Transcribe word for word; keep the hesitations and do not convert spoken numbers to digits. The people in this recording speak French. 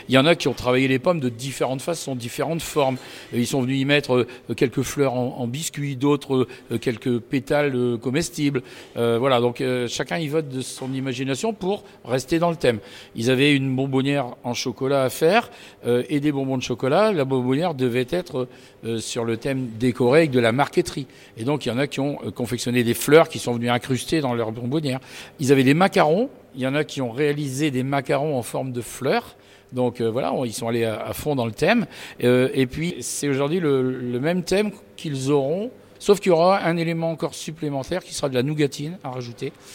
Il y en a qui ont travaillé les pommes de différentes façons, différentes formes. Ils sont venus y mettre quelques fleurs en, en biscuit, d'autres quelques pétales comestibles. Euh, voilà, donc euh, chacun y vote de son imagination pour rester dans le thème. Ils avaient une bonbonnière en chocolat à faire euh, et des bonbons de chocolat. La bonbonnière devait être euh, sur le thème décoré avec de la marqueterie. Et donc il y en a qui ont euh, confectionné des fleurs qui sont venues incruster dans leur bonbonnière. Ils avaient des macarons. Il y en a qui ont réalisé des macarons en forme de fleurs. Donc euh, voilà, ils sont allés à, à fond dans le thème. Euh, et puis c'est aujourd'hui le, le même thème qu'ils auront, sauf qu'il y aura un élément encore supplémentaire qui sera de la nougatine à rajouter.